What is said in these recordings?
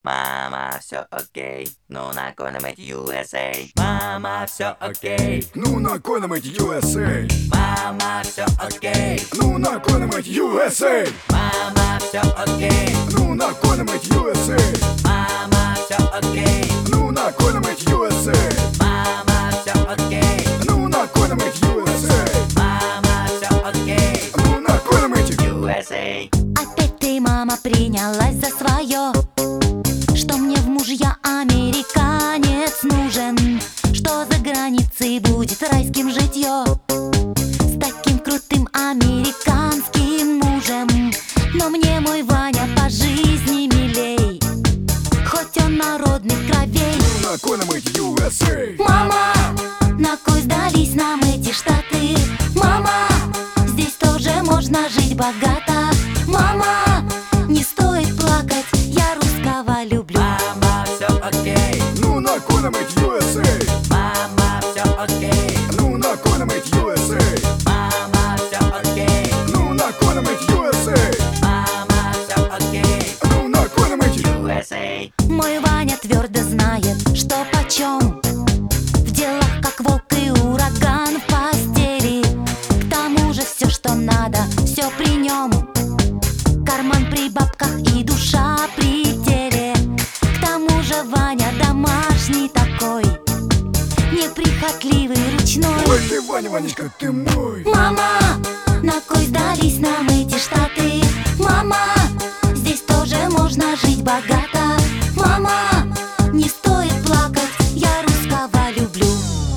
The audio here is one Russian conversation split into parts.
Мама, все окей, ну накормить USA. Мама, все окей, Ну накормить USA. мама, все окей, Ну накормить USA. мама, все окей, Ну накормить USA. мама, все окей, Ну накормить USA. мама, все окей, Ну накормить USA. мама, все окей, Ну накормить. USA. Опять ты, мама, принялась за свое, что мне в мужья американец нужен, что за границей будет райским житье с таким крутым американским мужем. Но мне мой Ваня по жизни милей, хоть он народных кровей. Ну накормить USA. Мама, на кой сдались нам эти штаты? Мама, здесь тоже можно жить богато. Мама, не стоит плакать, я русского люблю. Мама, все окей, Ну накормить USA. мама, все окей, Ну накормить USA. мама, все окей, Ну накормить USA. мама, все окей, Ну накормить. USA. Мой Ваня твердо знает, что почем в делах, как волк и ураган в постели. К тому же все, что надо, все при нем. Карман при бабках и душа при теле. К тому же Ваня домашний такой, неприхотливый, ручной. Ой, ты, Ваня, Ванечка, ты мой. Мама, на кой сдались нам эти штаты? Мама, здесь тоже можно жить богато. Мама, не стоит плакать, я русского люблю.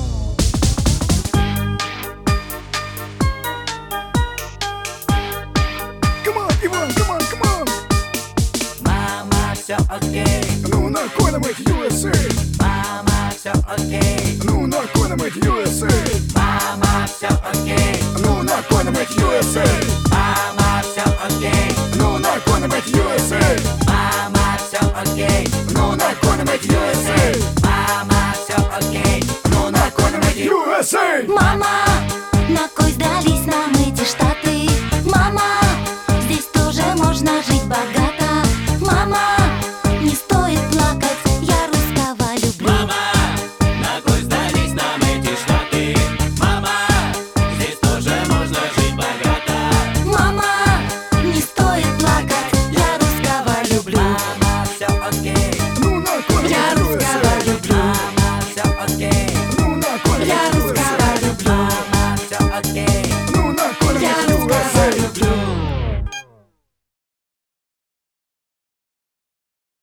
Come on, Иван, come on, come on. Мама, все окей, Ну накормить USA. мама, все окей, Ну накормить USA. мама, все окей, Ну накормить USA. мама, все окей, Ну накормить USA. мама, все окей.